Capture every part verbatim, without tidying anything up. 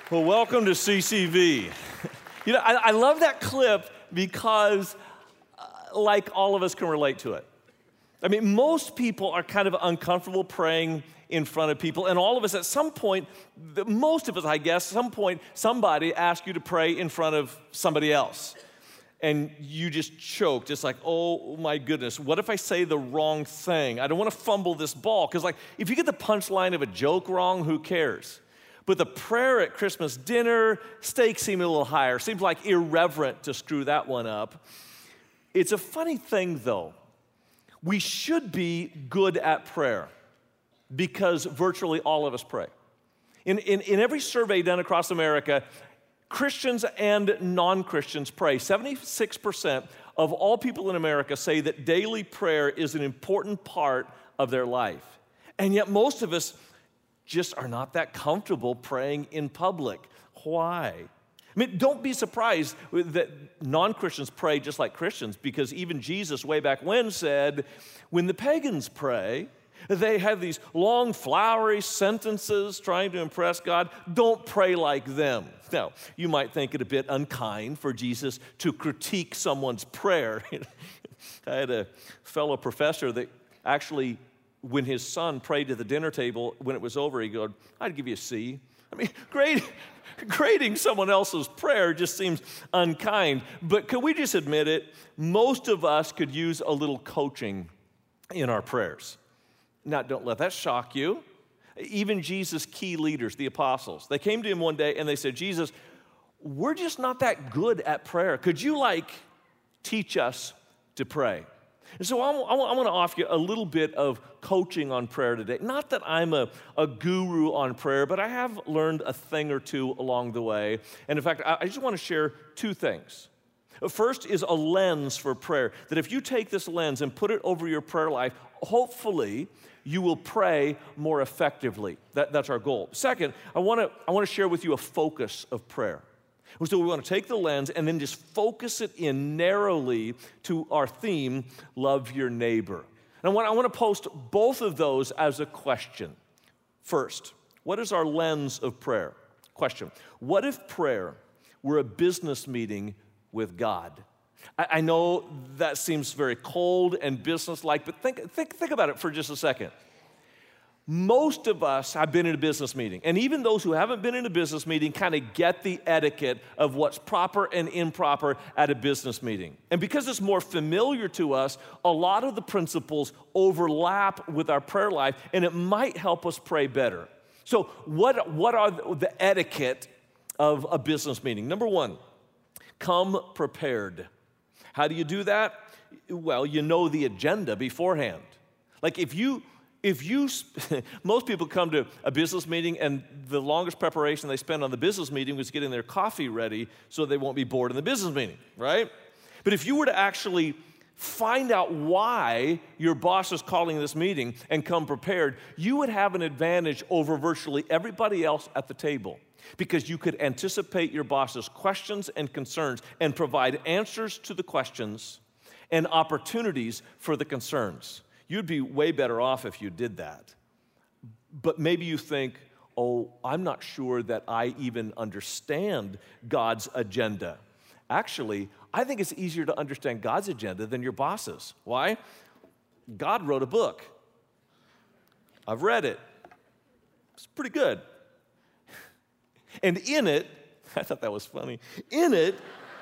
Well, welcome to C C V. You know, I, I love that clip because, uh, like, all of us can relate to it. I mean, most people are kind of uncomfortable praying in front of people, and all of us at some point, the, most of us, I guess, some point, somebody asked you to pray in front of somebody else. And you just choke, just like, oh my goodness, what if I say the wrong thing? I don't want to fumble this ball, because like, if you get the punchline of a joke wrong, who cares? But the prayer at Christmas dinner, stakes seem a little higher. Seems like irreverent to screw that one up. It's a funny thing, though. We should be good at prayer because virtually all of us pray. In, in, in every survey done across America, Christians and non-Christians pray. seventy-six percent of all people in America say that daily prayer is an important part of their life. And yet most of us just are not that comfortable praying in public. Why? I mean, don't be surprised that non-Christians pray just like Christians, because even Jesus way back when said, when the pagans pray, they have these long, flowery sentences trying to impress God. Don't pray like them. Now, you might think it a bit unkind for Jesus to critique someone's prayer. I had a fellow professor that actually, when his son prayed at the dinner table, when it was over, he goes, I'd give you a C. I mean, grade, grading someone else's prayer just seems unkind. But can we just admit it? Most of us could use a little coaching in our prayers. Now, don't let that shock you. Even Jesus' key leaders, the apostles, they came to him one day and they said, Jesus, we're just not that good at prayer. Could you, like, teach us to pray? And so I want to offer you a little bit of coaching on prayer today. Not that I'm a, a guru on prayer, but I have learned a thing or two along the way. And in fact, I just want to share two things. First is a lens for prayer, that if you take this lens and put it over your prayer life, hopefully you will pray more effectively. That, that's our goal. Second, I want to I want to share with you a focus of prayer. So we want to take the lens and then just focus it in narrowly to our theme, love your neighbor. And I want, I want to post both of those as a question. First, what is our lens of prayer? Question, what if prayer were a business meeting with God? I, I know that seems very cold and businesslike, but think, think, think about it for just a second. Most of us have been in a business meeting, and even those who haven't been in a business meeting kind of get the etiquette of what's proper and improper at a business meeting. And because it's more familiar to us, a lot of the principles overlap with our prayer life, and it might help us pray better. So what, what are the etiquette of a business meeting? Number one, come prepared. How do you do that? Well, you know the agenda beforehand. Like if you... If you, most people come to a business meeting and the longest preparation they spend on the business meeting was getting their coffee ready so they won't be bored in the business meeting, right? But if you were to actually find out why your boss is calling this meeting and come prepared, you would have an advantage over virtually everybody else at the table, because you could anticipate your boss's questions and concerns and provide answers to the questions and opportunities for the concerns. You'd be way better off if you did that. But maybe you think, oh, I'm not sure that I even understand God's agenda. Actually, I think it's easier to understand God's agenda than your boss's. Why? God wrote a book. I've read it. It's pretty good. And in it, I thought that was funny, in it,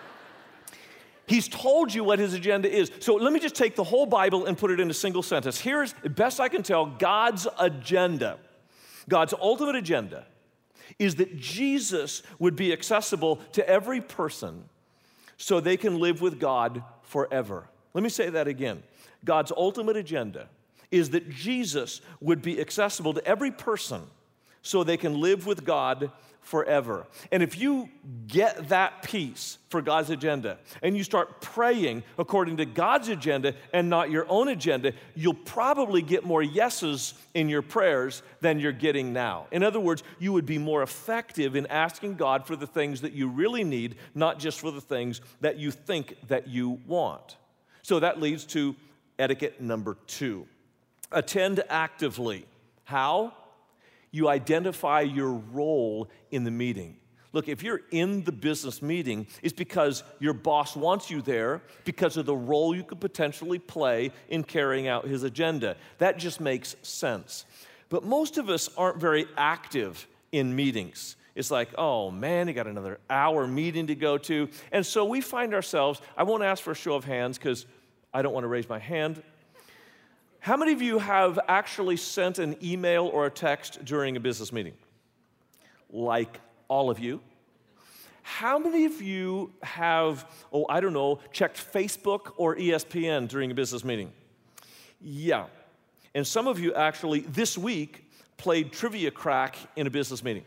He's told you what his agenda is. So let me just take the whole Bible and put it in a single sentence. Here's, best I can tell, God's agenda. God's ultimate agenda is that Jesus would be accessible to every person so they can live with God forever. Let me say that again. God's ultimate agenda is that Jesus would be accessible to every person so they can live with God forever. And if you get that piece for God's agenda and you start praying according to God's agenda and not your own agenda, you'll probably get more yeses in your prayers than you're getting now. In other words, you would be more effective in asking God for the things that you really need, not just for the things that you think that you want. So that leads to etiquette number two. Attend actively. How? You identify your role in the meeting. Look, if you're in the business meeting, it's because your boss wants you there because of the role you could potentially play in carrying out his agenda. That just makes sense. But most of us aren't very active in meetings. It's like, oh man, you got another hour meeting to go to. And so we find ourselves, I won't ask for a show of hands because I don't want to raise my hand. How many of you have actually sent an email or a text during a business meeting? Like all of you. How many of you have, oh, I don't know, checked Facebook or E S P N during a business meeting? Yeah. And some of you actually this week played Trivia Crack in a business meeting.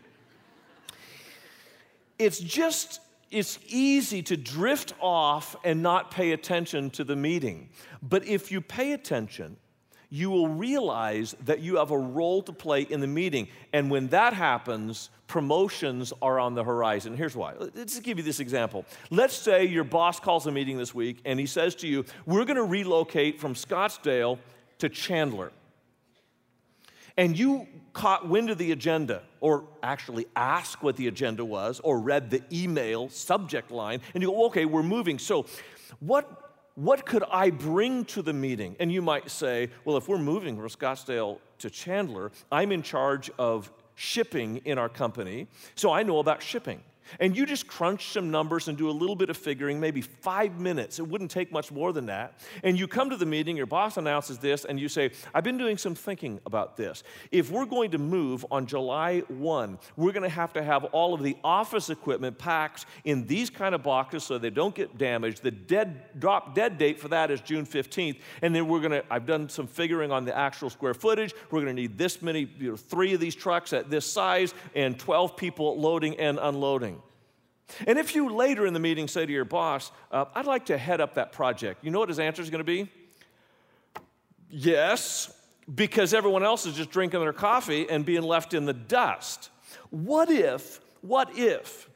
It's just, it's easy to drift off and not pay attention to the meeting. But if you pay attention, you will realize that you have a role to play in the meeting. And when that happens, promotions are on the horizon. Here's why. Let's give you this example. Let's say your boss calls a meeting this week and he says to you, we're going to relocate from Scottsdale to Chandler. And you caught wind of the agenda, or actually asked what the agenda was, or read the email subject line, and you go, okay, we're moving. So what What could I bring to the meeting? And you might say, well, if we're moving from Scottsdale to Chandler, I'm in charge of shipping in our company, so I know about shipping. And you just crunch some numbers and do a little bit of figuring, maybe five minutes. It wouldn't take much more than that. And you come to the meeting, your boss announces this, and you say, I've been doing some thinking about this. If we're going to move on July first, we're going to have to have all of the office equipment packed in these kind of boxes so they don't get damaged. The dead drop dead date for that is June fifteenth. And then we're going to, I've done some figuring on the actual square footage. We're going to need this many, you know, three of these trucks at this size and twelve people loading and unloading. And if you later in the meeting say to your boss, uh, I'd like to head up that project, you know what his answer is going to be? Yes, because everyone else is just drinking their coffee and being left in the dust. What if, what if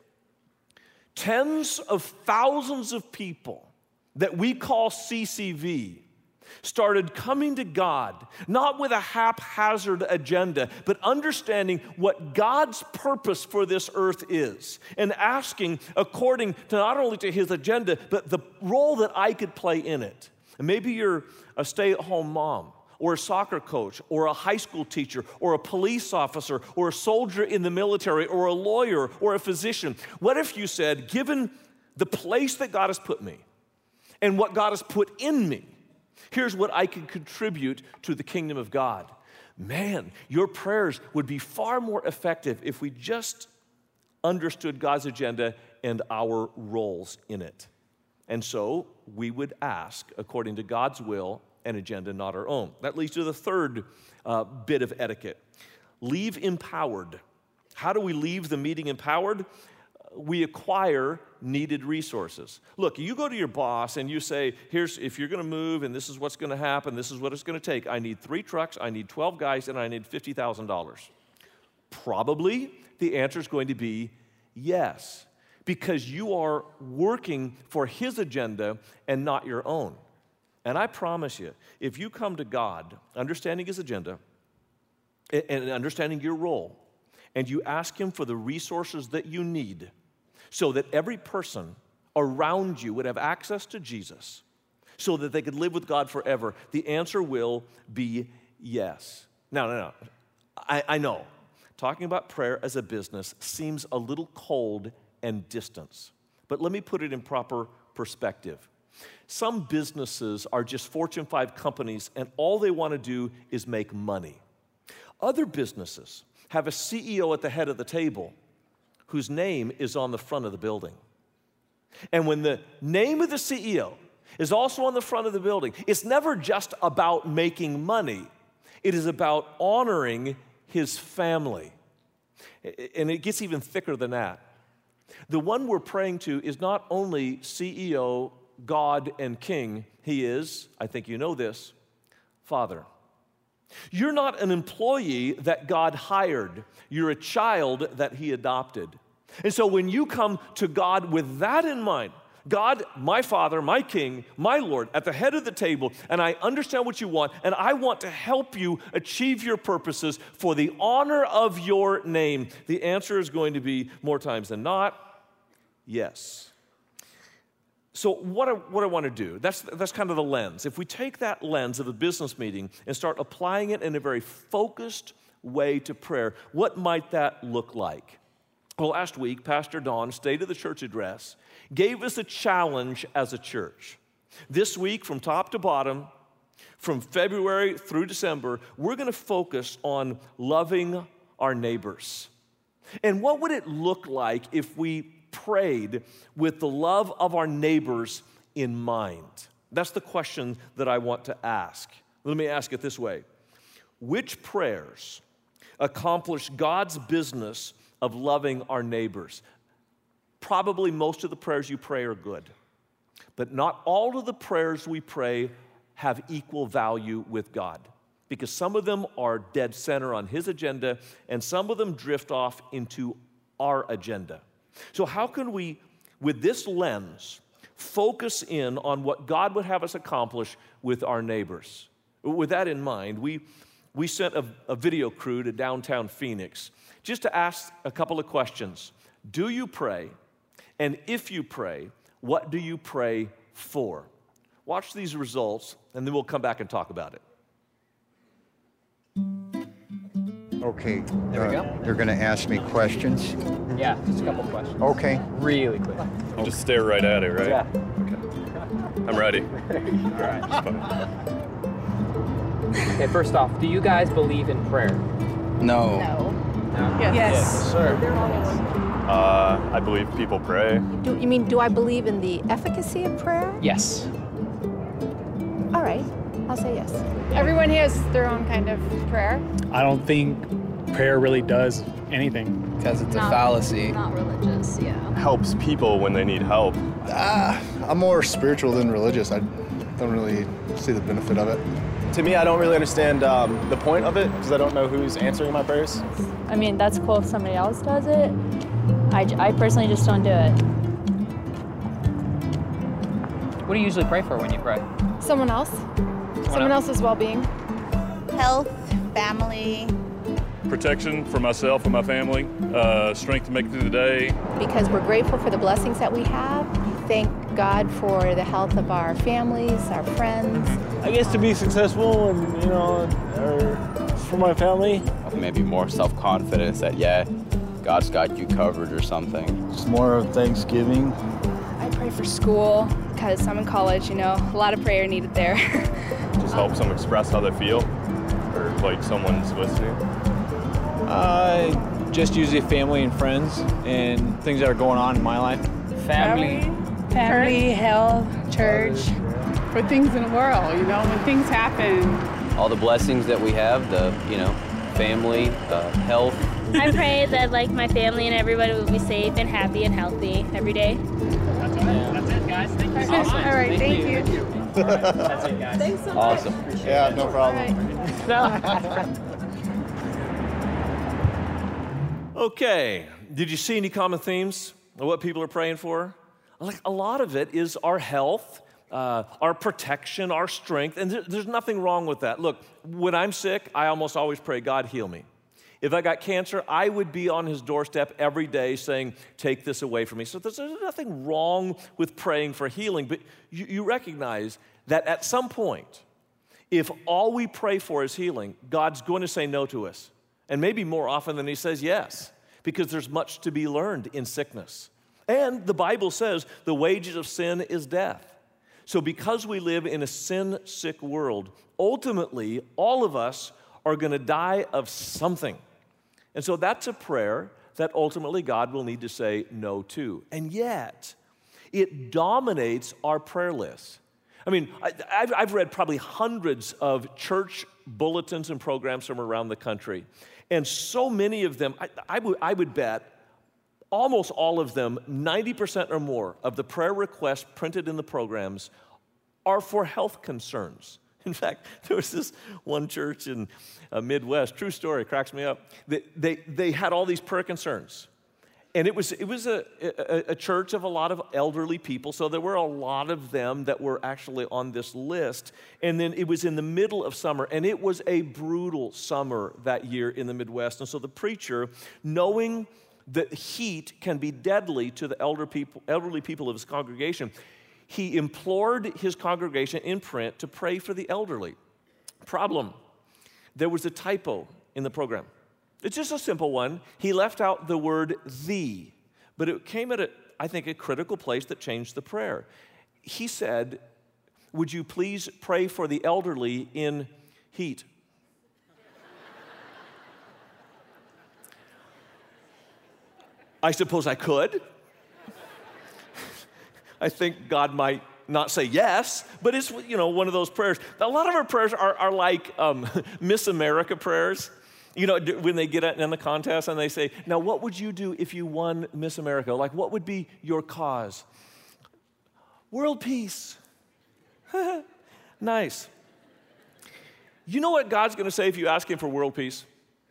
tens of thousands of people that we call C C V started coming to God, not with a haphazard agenda, but understanding what God's purpose for this earth is, and asking according to not only to his agenda, but the role that I could play in it. And maybe you're a stay-at-home mom, or a soccer coach, or a high school teacher, or a police officer, or a soldier in the military, or a lawyer, or a physician. What if you said, given the place that God has put me, and what God has put in me, here's what I can contribute to the kingdom of God. Man, your prayers would be far more effective if we just understood God's agenda and our roles in it. And so we would ask according to God's will and agenda, not our own. That leads to the third uh, bit of etiquette. Leave empowered. How do we leave the meeting empowered? We acquire needed resources. Look, you go to your boss and you say, here's, if you're going to move and this is what's going to happen, this is what it's going to take. I need three trucks, I need twelve guys, and I need fifty thousand dollars. Probably the answer is going to be yes, because you are working for his agenda and not your own. And I promise you, if you come to God understanding his agenda and understanding your role, and you ask him for the resources that you need, so that every person around you would have access to Jesus, so that they could live with God forever, the answer will be yes. No, no, no. I, I know. Talking about prayer as a business seems a little cold and distant, but let me put it in proper perspective. Some businesses are just Fortune five companies, and all they want to do is make money. Other businesses have a C E O at the head of the table whose name is on the front of the building. And when the name of the C E O is also on the front of the building, it's never just about making money. It is about honoring his family. And it gets even thicker than that. The one we're praying to is not only C E O, God, and King. He is, I think you know this, Father. You're not an employee that God hired. You're a child that he adopted. And so when you come to God with that in mind, God, my Father, my King, my Lord, at the head of the table, and I understand what you want, and I want to help you achieve your purposes for the honor of your name. The answer is going to be, more times than not, yes. So what I, what I want to do, that's, that's kind of the lens. If we take that lens of a business meeting and start applying it in a very focused way to prayer, what might that look like? Well, last week, Pastor Don, State of the Church address, gave us a challenge as a church. This week, from top to bottom, from February through December, we're going to focus on loving our neighbors. And what would it look like if we prayed with the love of our neighbors in mind? That's the question that I want to ask. Let me ask it this way. Which prayers accomplish God's business of loving our neighbors? Probably most of the prayers you pray are good, but not all of the prayers we pray have equal value with God, because some of them are dead center on His agenda, and some of them drift off into our agenda. So how can we, with this lens, focus in on what God would have us accomplish with our neighbors? With that in mind, we, we sent a, a video crew to downtown Phoenix just to ask a couple of questions. Do you pray? And if you pray, what do you pray for? Watch these results, and then we'll come back and talk about it. Okay. There we uh, go. You're going to ask me questions? Yeah, just a couple questions. Okay. Really quick. You just stare right at it, right? Yeah. I'm ready. All right. Okay, first off, do you guys believe in prayer? No. No. No? Yes. Yes, sir. Uh, I believe people pray. Do you mean, do I believe in the efficacy of prayer? Yes. All right, I'll say yes. Everyone has their own kind of prayer. I don't think prayer really does anything. Because it's Not- a fallacy. Not religious, yeah. Helps people when they need help. Ah, I'm more spiritual than religious. I don't really see the benefit of it. To me, I don't really understand um, the point of it because I don't know who's answering my prayers. I mean, that's cool if somebody else does it. I, I personally just don't do it. What do you usually pray for when you pray? Someone else. Someone else? else's well-being. Health, family. Protection for myself and my family. Uh, strength to make it through the day. Because we're grateful for the blessings that we have. Thank God for the health of our families, our friends. I guess to be successful and, you know, or for my family. Maybe more self-confidence that, yeah, God's got you covered or something. It's more of Thanksgiving. I pray for school because I'm in college, you know, a lot of prayer needed there. Just helps them express how they feel, or like someone's listening. Uh, just usually family and friends and things that are going on in my life. Family. Family, health, church. For things in the world, you know, when things happen. All the blessings that we have, the, you know, family, uh, health. I pray that like my family and everybody will be safe and happy and healthy every day. That's it, That's it guys. Thank you so much. All right, thank you. Thank you. That's it, guys. Thanks so Awesome. much. Yeah, no problem. Okay, did you see any common themes of what people are praying for? Like a lot of it is our health, uh, our protection, our strength, and there, there's nothing wrong with that. Look, when I'm sick, I almost always pray, God, heal me. If I got cancer, I would be on His doorstep every day saying, take this away from me. So there's, there's nothing wrong with praying for healing, but you, you recognize that at some point, if all we pray for is healing, God's going to say no to us. And maybe more often than He says yes, because there's much to be learned in sickness. And the Bible says the wages of sin is death. So because we live in a sin-sick world, ultimately, all of us are going to die of something. And so that's a prayer that ultimately God will need to say no to. And yet, it dominates our prayer list. I mean, I, I've, I've read probably hundreds of church bulletins and programs from around the country. And so many of them, I, I, would, I would bet, almost all of them, ninety percent or more of the prayer requests printed in the programs are for health concerns. In fact, there was this one church in uh, Midwest, true story, cracks me up. They, they, they had all these prayer concerns. And it was, it was a, a, a church of a lot of elderly people, so there were a lot of them that were actually on this list. And then it was in the middle of summer, and it was a brutal summer that year in the Midwest. And so the preacher, knowing that heat can be deadly to the elder people, elderly people of his congregation, he implored his congregation in print to pray for the elderly. Problem, there was a typo in the program. It's just a simple one. He left out the word "the," but it came at, a, I think, a critical place that changed the prayer. He said, would you please pray for the elderly in heat? I suppose I could. I think God might not say yes, but it's, you know, one of those prayers. A lot of our prayers are, are like um, Miss America prayers. You know, when they get in the contest and they say, now what would you do if you won Miss America? Like, what would be your cause? World peace. Nice. You know what God's going to say if you ask him for world peace?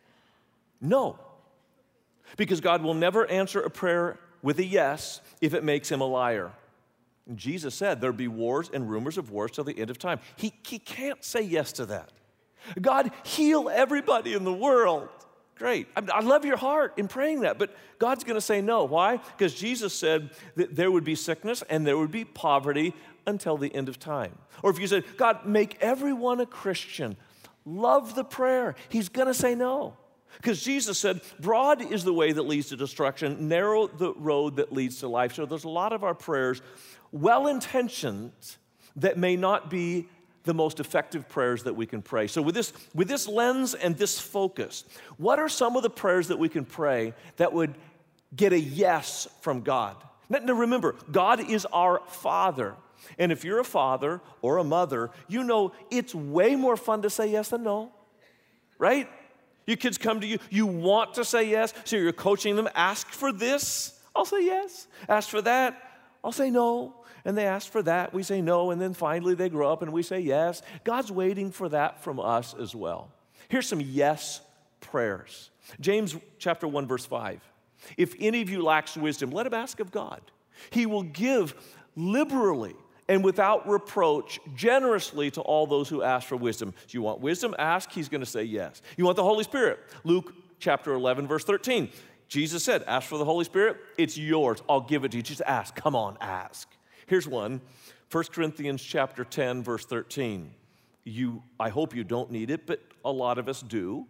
No. Because God will never answer a prayer with a yes if it makes him a liar. And Jesus said there'd be wars and rumors of wars till the end of time. He, he can't say yes to that. God, heal everybody in the world. Great. I, I love your heart in praying that, but God's going to say no. Why? Because Jesus said that there would be sickness and there would be poverty until the end of time. Or if you said, God, make everyone a Christian, love the prayer, he's going to say no. Because Jesus said, broad is the way that leads to destruction, narrow the road that leads to life. So there's a lot of our prayers, well-intentioned, that may not be the most effective prayers that we can pray. So with this, with this lens and this focus, what are some of the prayers that we can pray that would get a yes from God? Now remember, God is our Father. And if you're a father or a mother, you know it's way more fun to say yes than no, right? Your kids come to you, you want to say yes, so you're coaching them. Ask for this, I'll say yes. Ask for that, I'll say no. And they ask for that, we say no, and then finally they grow up and we say yes. God's waiting for that from us as well. Here's some yes prayers. James chapter one, verse five. If any of you lacks wisdom, let him ask of God. He will give liberally and without reproach, generously to all those who ask for wisdom. So you want wisdom? Ask, he's going to say yes. You want the Holy Spirit? Luke chapter eleven, verse thirteen. Jesus said, ask for the Holy Spirit, it's yours. I'll give it to you. Just ask. Come on, ask. Here's one, First Corinthians chapter ten, verse thirteen. You, I hope you don't need it, but a lot of us do.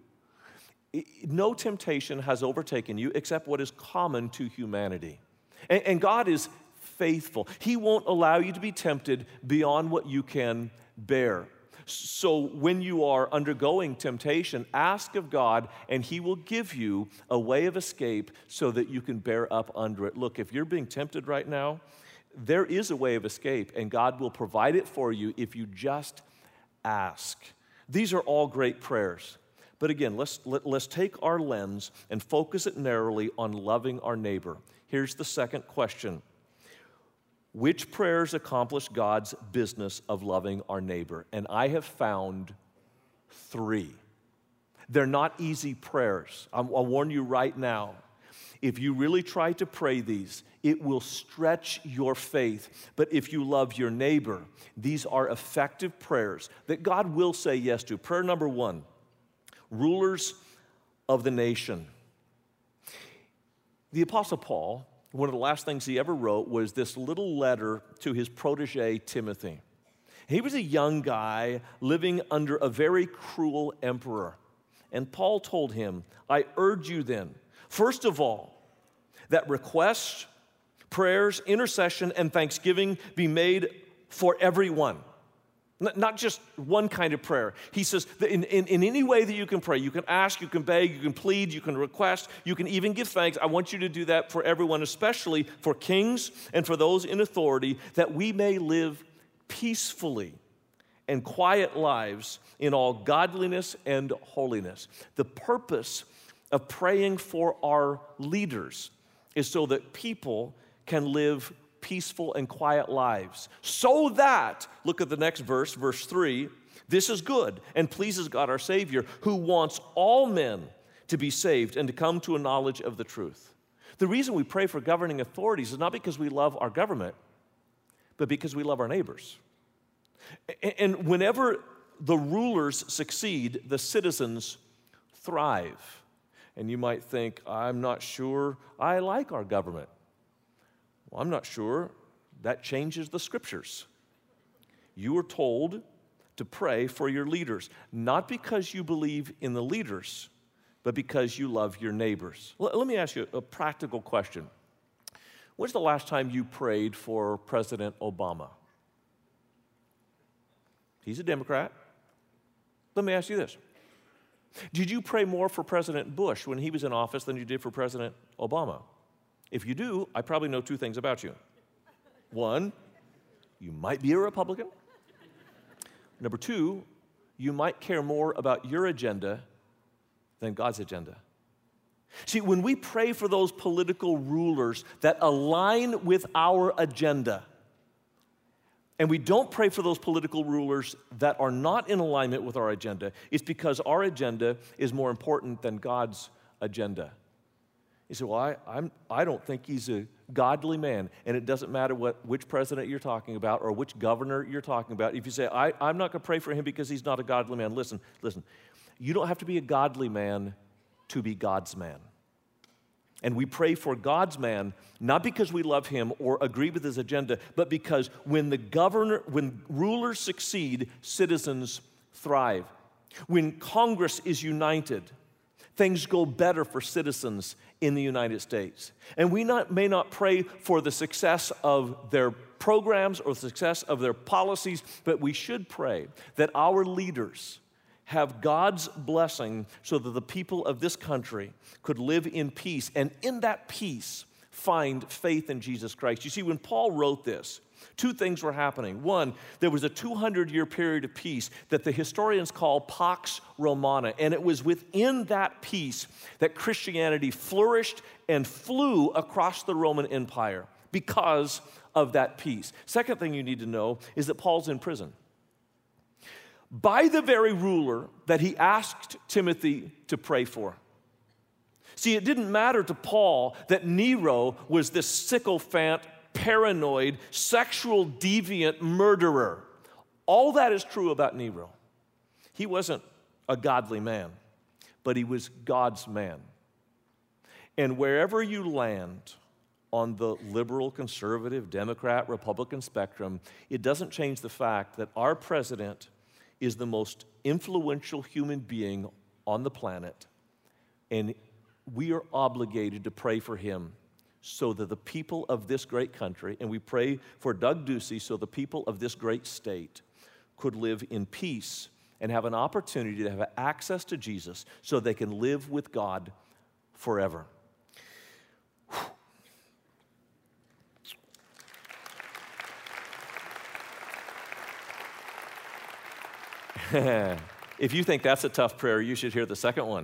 No temptation has overtaken you except what is common to humanity. And, and God is faithful. He won't allow you to be tempted beyond what you can bear. So when you are undergoing temptation, ask of God, and he will give you a way of escape so that you can bear up under it. Look, if you're being tempted right now, there is a way of escape, and God will provide it for you if you just ask. These are all great prayers. But again, let's, let, let's take our lens and focus it narrowly on loving our neighbor. Here's the second question. Which prayers accomplish God's business of loving our neighbor? And I have found three. They're not easy prayers. I'm, I'll warn you right now. If you really try to pray these, it will stretch your faith. But if you love your neighbor, these are effective prayers that God will say yes to. Prayer number one, rulers of the nation. The Apostle Paul, one of the last things he ever wrote was this little letter to his protege, Timothy. He was a young guy living under a very cruel emperor. And Paul told him, I urge you then, first of all, that requests, prayers, intercession, and thanksgiving be made for everyone. Not just one kind of prayer. He says that in, in, in any way that you can pray, you can ask, you can beg, you can plead, you can request, you can even give thanks. I want you to do that for everyone, especially for kings and for those in authority, that we may live peacefully and quiet lives in all godliness and holiness. The purpose of praying for our leaders is so that people can live peaceful and quiet lives. So that, look at the next verse, verse three, this is good and pleases God our Savior, who wants all men to be saved and to come to a knowledge of the truth. The reason we pray for governing authorities is not because we love our government, but because we love our neighbors. And whenever the rulers succeed, the citizens thrive. And you might think, I'm not sure I like our government. Well, I'm not sure that changes the scriptures. You are told to pray for your leaders, not because you believe in the leaders, but because you love your neighbors. L- let me ask you a practical question. When's the last time you prayed for President Obama? He's a Democrat. Let me ask you this. Did you pray more for President Bush when he was in office than you did for President Obama? If you do, I probably know two things about you. One, you might be a Republican. Number two, you might care more about your agenda than God's agenda. See, when we pray for those political rulers that align with our agenda, and we don't pray for those political rulers that are not in alignment with our agenda, it's because our agenda is more important than God's agenda. You say, well, I, I'm, I don't think he's a godly man, and it doesn't matter what, which president you're talking about or which governor you're talking about. If you say, I, I'm not going to pray for him because he's not a godly man, listen, listen. You don't have to be a godly man to be God's man. And we pray for God's man, not because we love him or agree with his agenda, but because when the governor, when rulers succeed, citizens thrive. When Congress is united, things go better for citizens in the United States. And we not, may not pray for the success of their programs or the success of their policies, but we should pray that our leaders have God's blessing so that the people of this country could live in peace, and in that peace find faith in Jesus Christ. You see, when Paul wrote this, two things were happening. One, there was a two hundred year period of peace that the historians call Pax Romana, and it was within that peace that Christianity flourished and flew across the Roman Empire because of that peace. Second thing you need to know is that Paul's in prison by the very ruler that he asked Timothy to pray for. See, it didn't matter to Paul that Nero was this sycophant, paranoid, sexual deviant murderer. All that is true about Nero. He wasn't a godly man, but he was God's man. And wherever you land on the liberal, conservative, Democrat, Republican spectrum, it doesn't change the fact that our president is the most influential human being on the planet, and we are obligated to pray for him so that the people of this great country, and we pray for Doug Ducey so the people of this great state could live in peace and have an opportunity to have access to Jesus so they can live with God forever. If you think that's a tough prayer, you should hear the second one.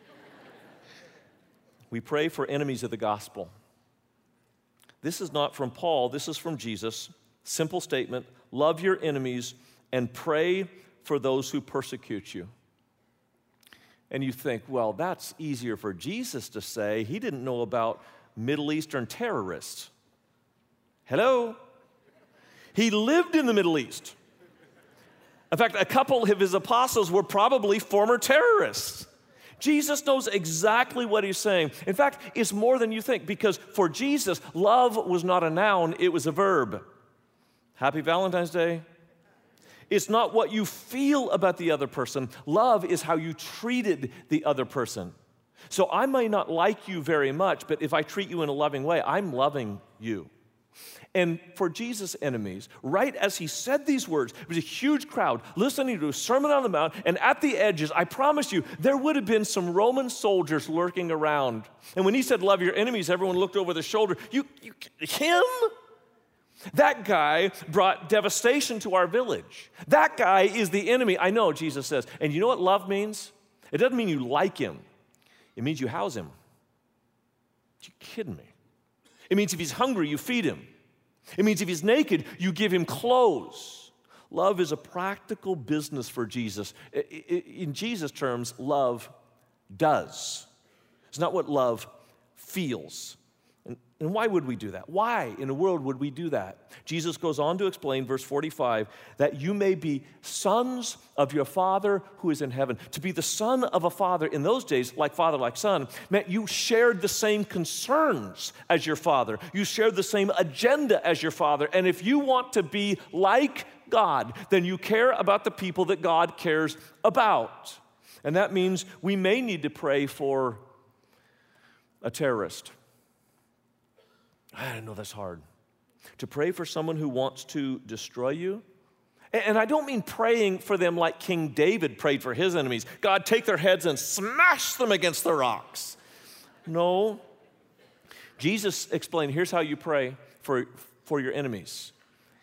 We pray for enemies of the gospel. This is not from Paul, this is from Jesus. Simple statement, love your enemies and pray for those who persecute you. And you think, well, that's easier for Jesus to say. He didn't know about Middle Eastern terrorists. Hello? He lived in the Middle East. In fact, a couple of his apostles were probably former terrorists. Jesus knows exactly what he's saying. In fact, it's more than you think, because for Jesus, love was not a noun, it was a verb. Happy Valentine's Day. It's not what you feel about the other person. Love is how you treated the other person. So I may not like you very much, but if I treat you in a loving way, I'm loving you. And for Jesus' enemies, right as he said these words, there was a huge crowd listening to a Sermon on the Mount, and at the edges, I promise you, there would have been some Roman soldiers lurking around. And when he said, love your enemies, everyone looked over their shoulder. You, you, him? That guy brought devastation to our village. That guy is the enemy. I know, Jesus says. And you know what love means? It doesn't mean you like him. It means you house him. Are you kidding me? It means if he's hungry, you feed him. It means if he's naked, you give him clothes. Love is a practical business for Jesus. In Jesus' terms, love does. It's not what love feels. And, and why would we do that? Why in the world would we do that? Jesus goes on to explain, verse forty-five, that you may be sons of your Father who is in heaven. To be the son of a father in those days, like father, like son, meant you shared the same concerns as your father. You shared the same agenda as your father. And if you want to be like God, then you care about the people that God cares about. And that means we may need to pray for a terrorist. I know that's hard. To pray for someone who wants to destroy you. And I don't mean praying for them like King David prayed for his enemies. God, take their heads and smash them against the rocks. No. Jesus explained, here's how you pray for, for your enemies.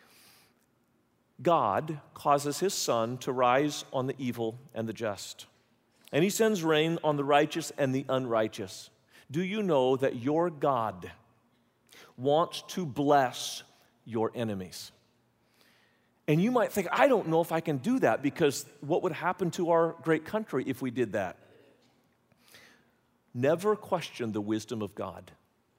God causes his sun to rise on the evil and the just, and he sends rain on the righteous and the unrighteous. Do you know that your God wants to bless your enemies? And you might think, I don't know if I can do that, because what would happen to our great country if we did that? Never question the wisdom of God.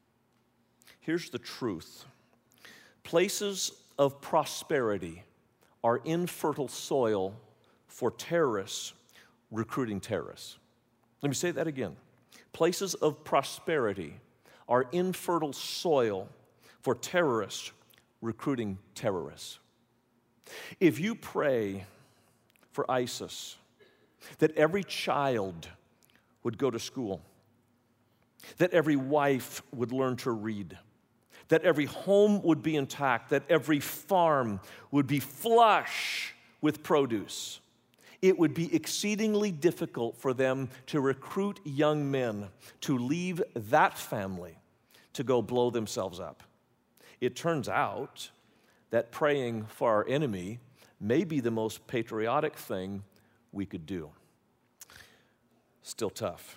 Here's the truth. Places of prosperity are infertile soil for terrorists recruiting terrorists. Let me say that again. Places of prosperity are infertile soil for terrorists recruiting terrorists. If you pray for ISIS, that every child would go to school, that every wife would learn to read, that every home would be intact, that every farm would be flush with produce, it would be exceedingly difficult for them to recruit young men to leave that family to go blow themselves up. It turns out that praying for our enemy may be the most patriotic thing we could do. Still tough,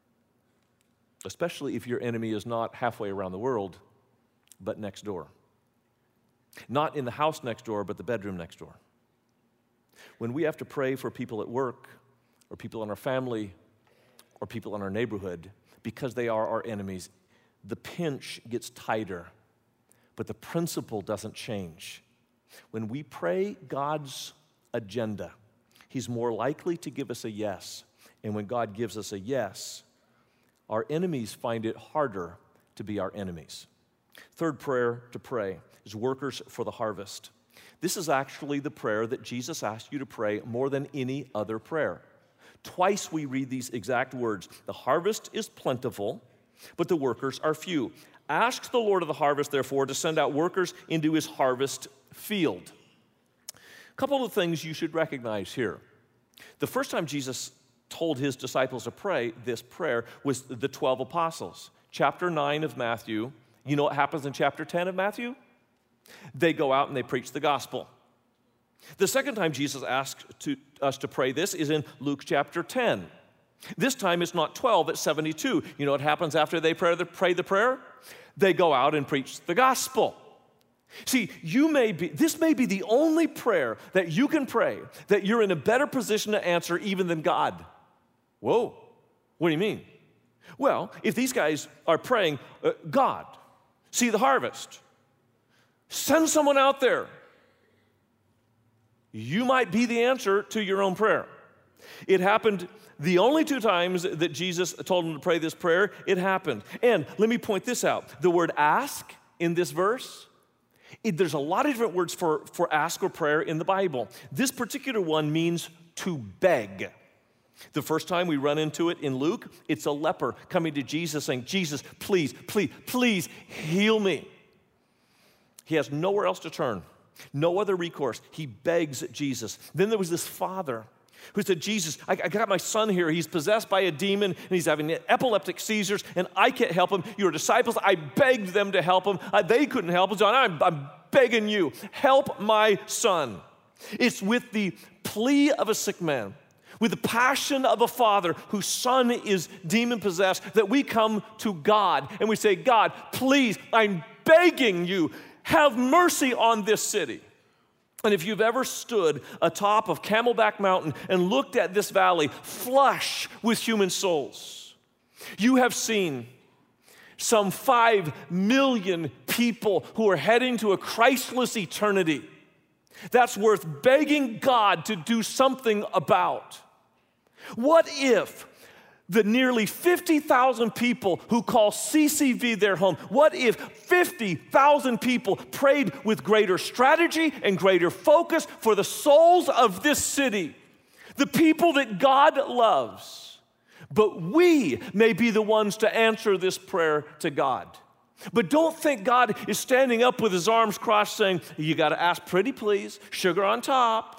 especially if your enemy is not halfway around the world, but next door. Not in the house next door, but the bedroom next door. When we have to pray for people at work, or people in our family, or people in our neighborhood, because they are our enemies, the pinch gets tighter, but the principle doesn't change. When we pray God's agenda, he's more likely to give us a yes. And when God gives us a yes, our enemies find it harder to be our enemies. Third prayer to pray is workers for the harvest. This is actually the prayer that Jesus asked you to pray more than any other prayer. Twice we read these exact words. The harvest is plentiful, but the workers are few. Ask the Lord of the harvest, therefore, to send out workers into his harvest field. A couple of things you should recognize here. The first time Jesus told his disciples to pray this prayer was the twelve apostles. Chapter nine of Matthew. You know what happens in chapter ten of Matthew? They go out and they preach the gospel. The second time Jesus asked to, us to pray this is in Luke chapter ten. This time it's not twelve, it's seventy-two. You know what happens after they pray the, pray the prayer? They go out and preach the gospel. See, you may be, this may be the only prayer that you can pray that you're in a better position to answer even than God. Whoa, what do you mean? Well, if these guys are praying, uh, God, see the harvest, send someone out there, you might be the answer to your own prayer. It happened the only two times that Jesus told them to pray this prayer, it happened. And let me point this out. The word ask in this verse, it, there's a lot of different words for, for ask or prayer in the Bible. This particular one means to beg. The first time we run into it in Luke, it's a leper coming to Jesus saying, Jesus, please, please, please heal me. He has nowhere else to turn, no other recourse. He begs Jesus. Then there was this father who said, Jesus, I, I got my son here. He's possessed by a demon, and he's having epileptic seizures, and I can't help him. Your disciples, I begged them to help him. Uh, they couldn't help him, so I'm, I'm begging you, help my son. It's with the plea of a sick man, with the passion of a father whose son is demon-possessed, that we come to God, and we say, God, please, I'm begging you, have mercy on this city. And if you've ever stood atop of Camelback Mountain and looked at this valley flush with human souls, you have seen some five million people who are heading to a Christless eternity. That's worth begging God to do something about. What if the nearly fifty thousand people who call C C V their home, what if fifty thousand people prayed with greater strategy and greater focus for the souls of this city, the people that God loves? But we may be the ones to answer this prayer to God. But don't think God is standing up with his arms crossed saying, you got to ask pretty please, sugar on top.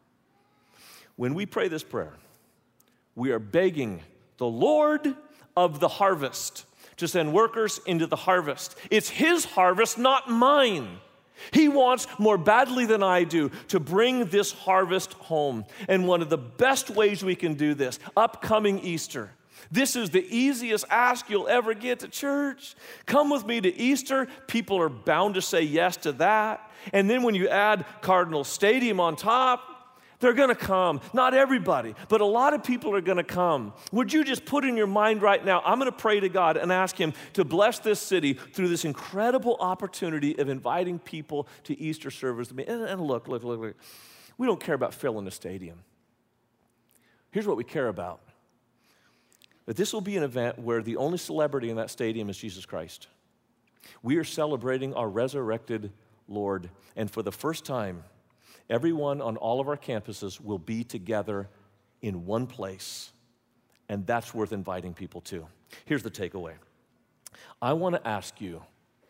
When we pray this prayer, we are begging the Lord of the harvest to send workers into the harvest. It's his harvest, not mine. He wants more badly than I do to bring this harvest home. And one of the best ways we can do this, upcoming Easter. This is the easiest ask you'll ever get to church. Come with me to Easter. People are bound to say yes to that. And then when you add Cardinal Stadium on top, they're going to come. Not everybody, but a lot of people are going to come. Would you just put in your mind right now, I'm going to pray to God and ask him to bless this city through this incredible opportunity of inviting people to Easter service. And, and look, look, look, look. We don't care about filling the stadium. Here's what we care about. That this will be an event where the only celebrity in that stadium is Jesus Christ. We are celebrating our resurrected Lord. And for the first time, everyone on all of our campuses will be together in one place, and that's worth inviting people to. Here's the takeaway. I want to ask you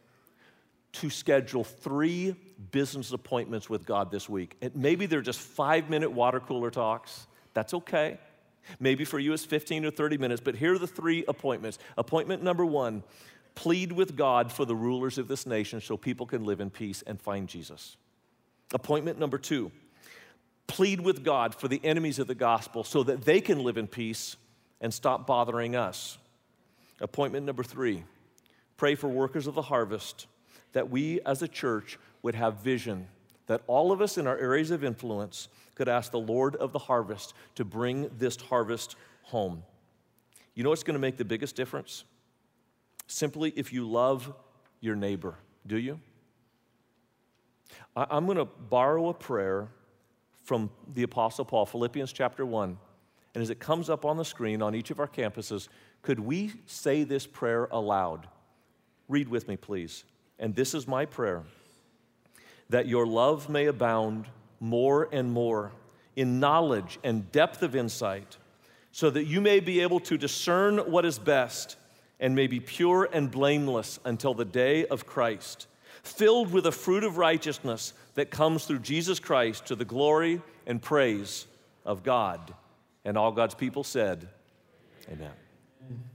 to schedule three business appointments with God this week. And maybe they're just five-minute water cooler talks. That's okay. Maybe for you it's fifteen or thirty minutes, but here are the three appointments. Appointment number one, plead with God for the rulers of this nation so people can live in peace and find Jesus. Appointment number two, plead with God for the enemies of the gospel so that they can live in peace and stop bothering us. Appointment number three, pray for workers of the harvest, that we as a church would have vision, that all of us in our areas of influence could ask the Lord of the harvest to bring this harvest home. You know what's going to make the biggest difference? Simply if you love your neighbor. Do you? I'm going to borrow a prayer from the Apostle Paul, Philippians chapter one. And as it comes up on the screen on each of our campuses, could we say this prayer aloud? Read with me, please. And this is my prayer, that your love may abound more and more in knowledge and depth of insight, so that you may be able to discern what is best and may be pure and blameless until the day of Christ, filled with the fruit of righteousness that comes through Jesus Christ to the glory and praise of God. And all God's people said, amen.